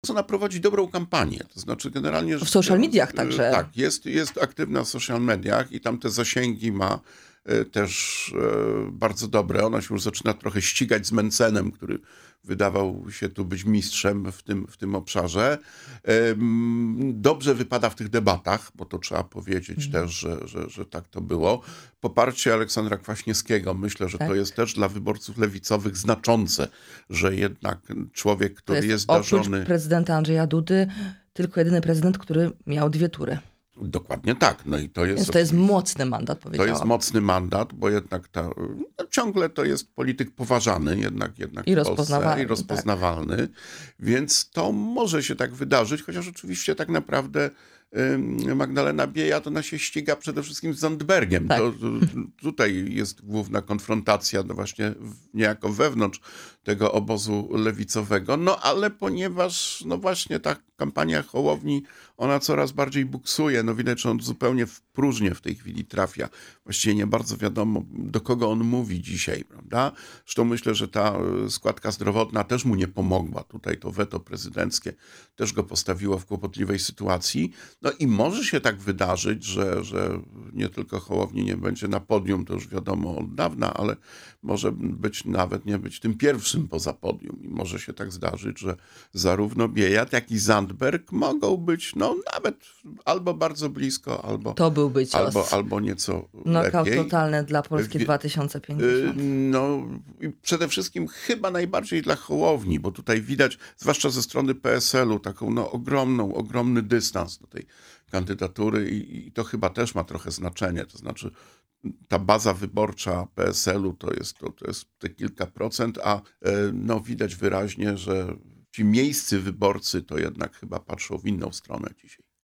Ona prowadzi dobrą kampanię, to znaczy generalnie... W social mediach także. Tak, jest aktywna w social mediach i tam te zasięgi ma też bardzo dobre. Ona się już zaczyna trochę ścigać z Mencenem, który wydawał się tu być mistrzem w tym obszarze. Dobrze wypada w tych debatach, bo to trzeba powiedzieć też, że tak to było. Poparcie Aleksandra Kwaśniewskiego, myślę, że to jest też dla wyborców lewicowych znaczące, że jednak człowiek, który jest darzony... Oprócz prezydenta Andrzeja Dudy, tylko jedyny prezydent, który miał 2 tury. Dokładnie tak. No i to jest, Więc to jest mocny mandat, powiedziałam. To jest mocny mandat, bo jednak ciągle to jest polityk poważany, jednak I w rozpoznawalny. Polsce, i rozpoznawalny. Tak. Więc to może się tak wydarzyć, chociaż oczywiście tak naprawdę Magdalena Biejat, ona się ściga przede wszystkim z Zandbergiem. Tak. Tutaj jest główna konfrontacja właśnie niejako wewnątrz tego obozu lewicowego. No ale ponieważ no właśnie ta kampania Hołowni, ona coraz bardziej buksuje. No widać, że on zupełnie w próżnię w tej chwili trafia. Właściwie nie bardzo wiadomo, do kogo on mówi dzisiaj, prawda? Zresztą myślę, że ta składka zdrowotna też mu nie pomogła. Tutaj to weto prezydenckie też go postawiło w kłopotliwej sytuacji. No i może się tak wydarzyć, że nie tylko Hołowni nie będzie na podium, to już wiadomo od dawna, ale może być nawet nie być tym pierwszym poza podium. I może się tak zdarzyć, że zarówno Biejat, jak i Zandberg mogą być no nawet albo bardzo blisko, albo, to byłby cios. albo nieco Knockout lepiej. totalny dla Polski 2050. No i przede wszystkim chyba najbardziej dla Hołowni, bo tutaj widać, zwłaszcza ze strony PSL-u, taką no ogromny dystans do tej kandydatury i to chyba też ma trochę znaczenie. To znaczy ta baza wyborcza PSL-u to jest te kilka procent, a no widać wyraźnie, że ci miejscy wyborcy to jednak chyba patrzą w inną stronę dzisiaj.